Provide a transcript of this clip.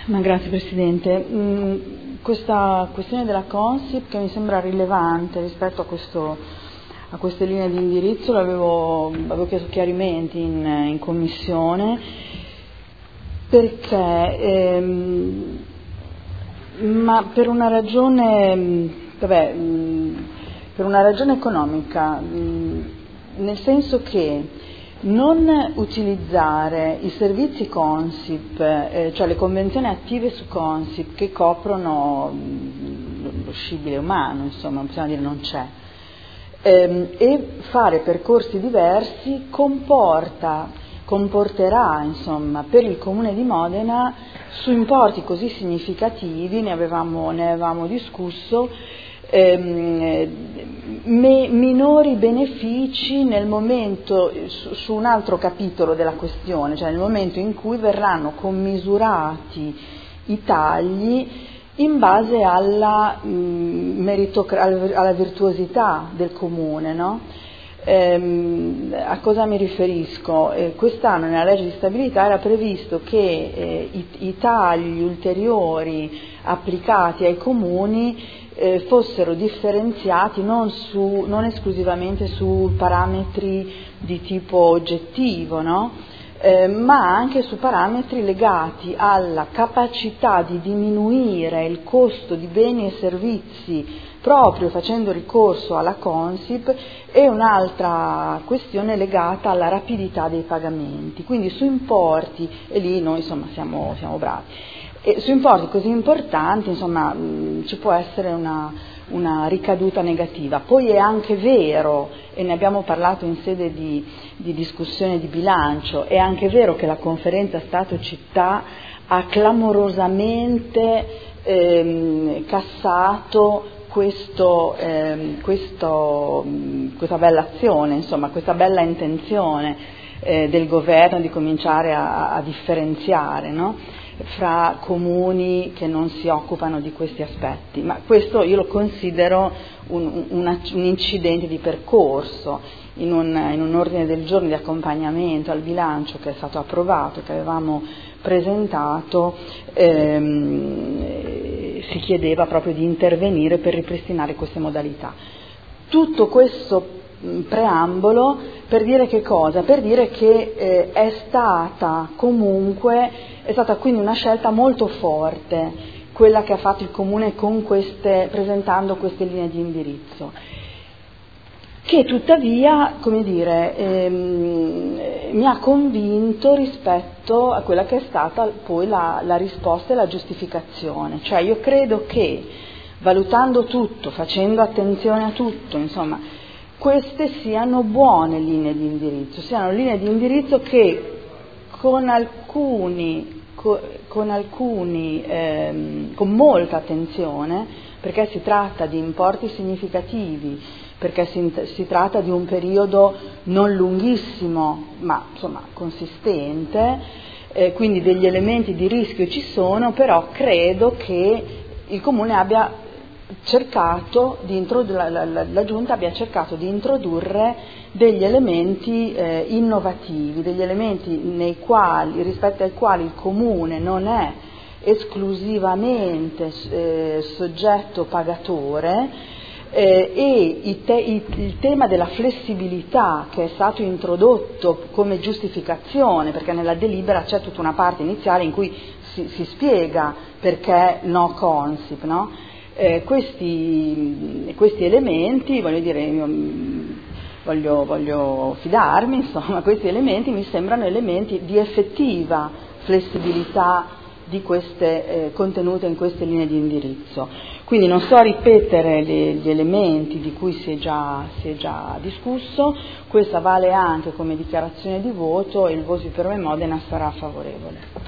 Ma grazie Presidente. Questa questione della Consip, che mi sembra rilevante rispetto a queste linee di indirizzo, avevo chiesto chiarimenti in Commissione, perché ma per una ragione economica, nel senso che non utilizzare i servizi Consip, cioè le convenzioni attive su Consip che coprono lo scibile umano, insomma, non possiamo dire non c'è, e fare percorsi diversi comporterà, insomma, per il Comune di Modena, su importi così significativi, ne avevamo discusso, minori benefici nel momento, su un altro capitolo della questione, cioè nel momento in cui verranno commisurati i tagli in base alla virtuosità del Comune, no? A cosa mi riferisco? Quest'anno nella legge di stabilità era previsto che i tagli ulteriori applicati ai Comuni fossero differenziati non esclusivamente su parametri di tipo oggettivo, no? Ma anche su parametri legati alla capacità di diminuire il costo di beni e servizi proprio facendo ricorso alla Consip, e un'altra questione legata alla rapidità dei pagamenti. Quindi su importi, e lì noi insomma siamo bravi, e su importi così importanti insomma ci può essere una ricaduta negativa. Poi è anche vero, e ne abbiamo parlato in sede di discussione di bilancio, è anche vero che la conferenza Stato-Città ha clamorosamente cassato questa bella azione, insomma, questa bella intenzione del governo di cominciare a differenziare, no? Fra comuni che non si occupano di questi aspetti, ma questo io lo considero un incidente di percorso. In un ordine del giorno di accompagnamento al bilancio che è stato approvato, che avevamo presentato, si chiedeva proprio di intervenire per ripristinare queste modalità. Tutto questo preambolo per dire che cosa? Per dire che è stata quindi una scelta molto forte quella che ha fatto il Comune presentando queste linee di indirizzo, che tuttavia, come dire, mi ha convinto rispetto a quella che è stata poi la risposta e la giustificazione. Cioè io credo che, valutando tutto, facendo attenzione a tutto, insomma, queste siano buone linee di indirizzo, che con molta attenzione, perché si tratta di importi significativi, perché si tratta di un periodo non lunghissimo ma insomma consistente, quindi degli elementi di rischio ci sono, però credo che il Comune abbia cercato la Giunta abbia cercato di introdurre degli elementi innovativi, degli elementi rispetto ai quali il Comune non è esclusivamente soggetto pagatore, e il tema della flessibilità che è stato introdotto come giustificazione, perché nella delibera c'è tutta una parte iniziale in cui si spiega perché no Consip, no? Questi elementi, voglio dire, voglio fidarmi, insomma, questi elementi mi sembrano elementi di effettiva flessibilità di queste contenute in queste linee di indirizzo. Quindi non sto a ripetere gli elementi di cui si è già discusso, questa vale anche come dichiarazione di voto, e il voto per me Modena sarà favorevole.